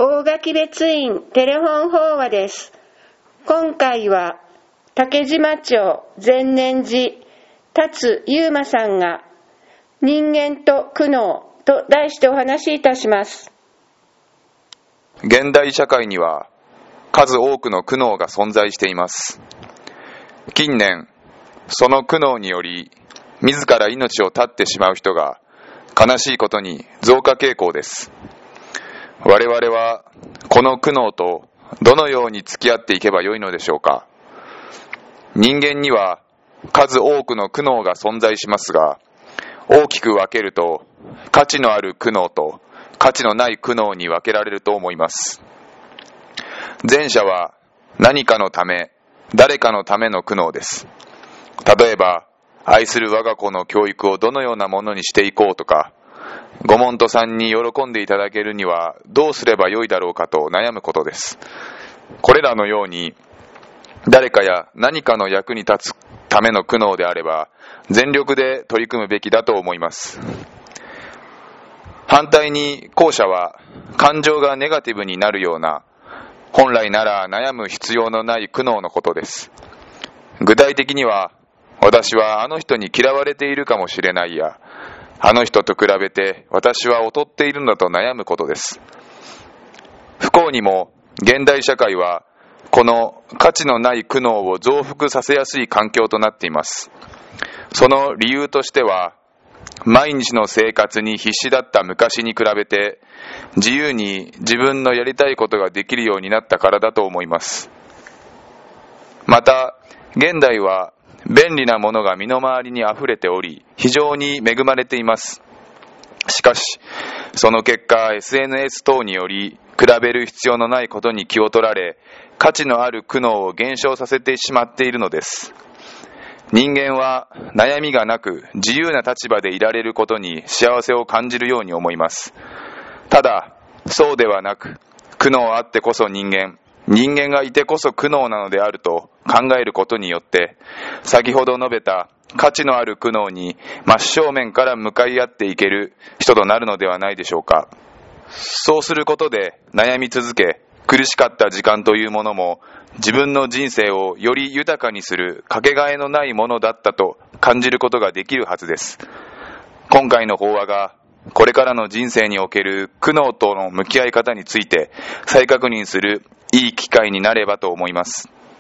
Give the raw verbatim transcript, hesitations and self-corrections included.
大垣別院テレフォン法話です。今回は竹島町善念寺達優馬さんが人間と苦悩と題してお話しいたします。 現代社会には数多くの苦悩が存在しています。近年、その苦悩により自ら命を絶ってしまう人が悲しいことに増加傾向です。我々はこの苦悩とどのように付き合っていけばよいのでしょうか。人間には数多くの苦悩が存在しますが、大きく分けると価値のある苦悩と価値のない苦悩に分けられると思います。前者は何かのため、誰かのための苦悩です。例えば、愛する我が子の教育をどのようなものにしていこうとか、ご門徒さんに喜んでいただけるにはどうすればよいだろうかと悩むことです。これらのように誰かや何かの役に立つための苦悩であれば全力で取り組むべきだと思います。反対に後者は感情がネガティブになるような本来なら悩む必要のない苦悩のことです。具体的には、私はあの人に嫌われているかもしれないや、あの人と比べて私は劣っているのだと悩むことです。不幸にも現代社会はこの価値のない苦悩を増幅させやすい環境となっています。その理由としては、毎日の生活に必死だった昔に比べて自由に自分のやりたいことができるようになったからだと思います。また現代は便利なものが身の回りにあふれており、非常に恵まれています。しかしその結果 エスエヌエス 等により比べる必要のないことに気を取られ、価値のある苦悩を減少させてしまっているのです。人間は悩みがなく自由な立場でいられることに幸せを感じるように思います。ただそうではなく、苦悩あってこそ人間、人間がいてこそ苦悩なのであると考えることによって、先ほど述べた価値のある苦悩に真正面から向かい合っていける人となるのではないでしょうか。そうすることで悩み続け、苦しかった時間というものも自分の人生をより豊かにするかけがえのないものだったと感じることができるはずです。今回の法話がこれからの人生における苦悩との向き合い方について再確認するいい機会になればと思います。